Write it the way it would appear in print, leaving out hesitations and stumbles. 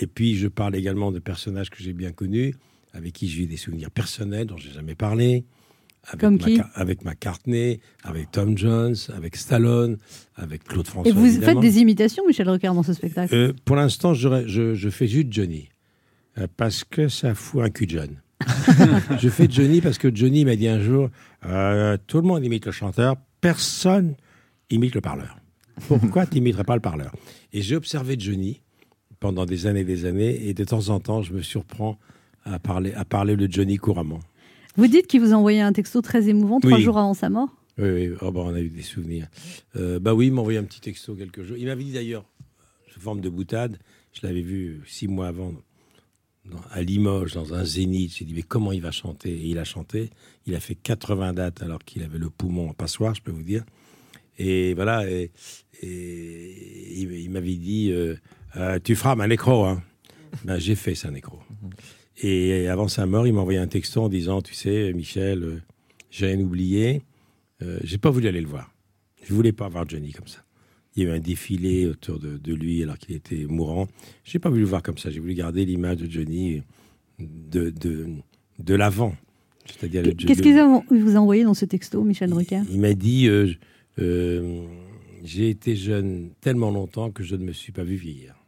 Et puis, je parle également de personnages que j'ai bien connus, avec qui j'ai eu des souvenirs personnels dont je n'ai jamais parlé. Comme qui ? Avec McCartney, avec Tom Jones, avec Stallone, avec Claude François. Et vous évidemment. faites des imitations, Michel Rocard, dans ce spectacle ? Pour l'instant, je fais juste Johnny. Parce que ça fout un cul de jeune. Je fais Johnny parce que Johnny m'a dit un jour tout le monde imite le chanteur, personne imite le parleur. Pourquoi tu n'imiterais pas le parleur ? Et j'ai observé Johnny pendant des années, et de temps en temps, je me surprends à parler de Johnny couramment. Vous dites qu'il vous a envoyé un texto très émouvant 3 jours avant sa mort ? Oui. Oh, on a eu des souvenirs. Oui, il m'a envoyé un petit texto quelques jours. Il m'avait dit d'ailleurs, sous forme de boutade, je l'avais vu 6 mois avant, à Limoges, dans un zénith. J'ai dit, mais comment il va chanter ? Et il a chanté. Il a fait 80 dates alors qu'il avait le poumon en passoire, je peux vous dire. Et voilà. Et il m'avait dit, tu feras ma nécro. Hein. J'ai fait sa nécro. Et avant sa mort, il m'a envoyé un texto en disant, tu sais, Michel, j'ai rien oublié. J'ai pas voulu aller le voir. Je voulais pas voir Johnny comme ça. Il y a eu un défilé autour de lui alors qu'il était mourant. J'ai pas voulu le voir comme ça. J'ai voulu garder l'image de Johnny de l'avant. C'est-à-dire Qu'est-ce qu'il vous a envoyé dans ce texto, Michel Drucker ? Il m'a dit j'ai été jeune tellement longtemps que je ne me suis pas vu vieillir.